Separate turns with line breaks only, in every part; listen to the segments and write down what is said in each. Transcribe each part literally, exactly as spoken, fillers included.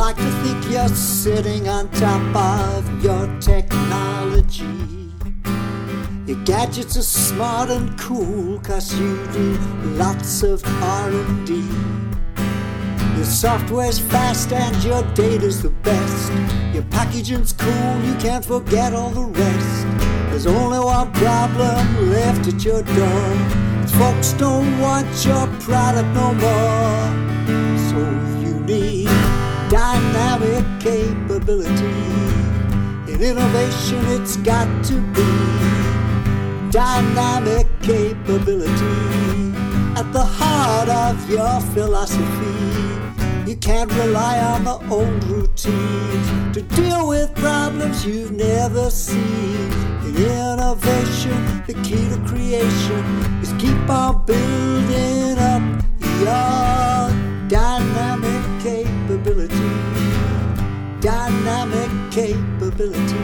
like to think you're sitting on top of your technology. Your gadgets are smart and cool, cause you do lots of R and D. Your software's fast and your data's the best. Your packaging's cool, you can't forget all the rest. There's only one problem left at your door. Folks don't want your product no more. So you need dynamic capability. In innovation it's got to be dynamic capability at the heart of your philosophy. You can't rely on the old routines to deal with problems you've never seen. In innovation, the key to creation is keep on building up your dynamic capability. Dynamic capability.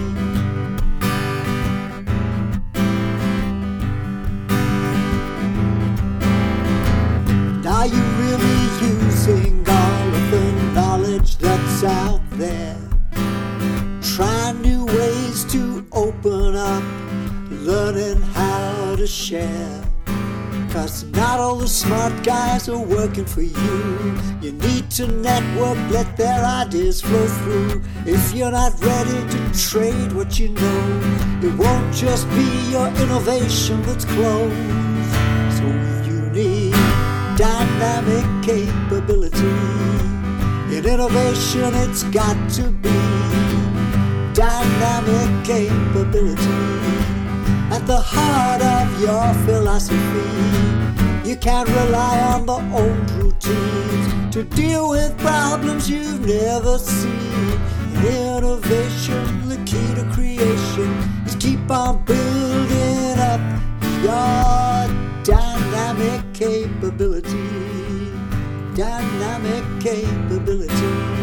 Are you really using all of the knowledge that's out there? Try new ways to open up, learning how to share. Cause not all the smart guys are working for you. You need to network, let their ideas flow through. If you're not ready to trade what you know, it won't just be your innovation that's closed. So you need dynamic capability. In innovation it's got to be dynamic capability at the heart of your philosophy. You can't rely on the old routines to deal with problems you've never seen. In innovation, the key to creation is keep on building up your dynamic capability. Dynamic capability.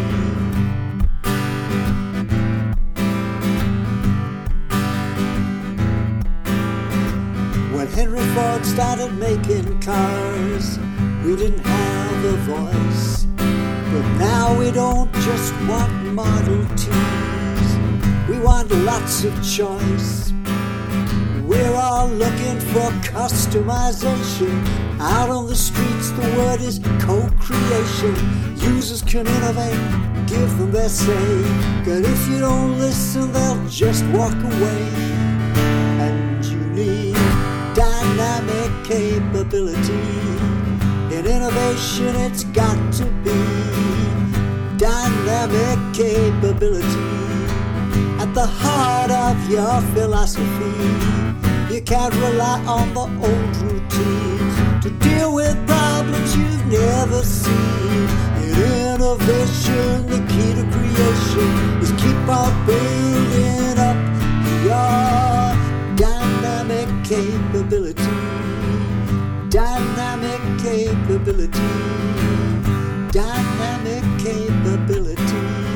When Henry Ford started making cars, we didn't have a voice. But now we don't just want Model Ts, we want lots of choice. We're all looking for customization. Out on the streets the word is co-creation. Users can innovate, give them their say. But if you don't listen, they'll just walk away. And you need dynamic capability. In innovation it's got to be dynamic capability at the heart of your philosophy. You can't rely on the old routines to deal with problems you've never seen. In innovation, the key to creation is keep on building up your dynamic capability. Dynamic capability. Dynamic capability.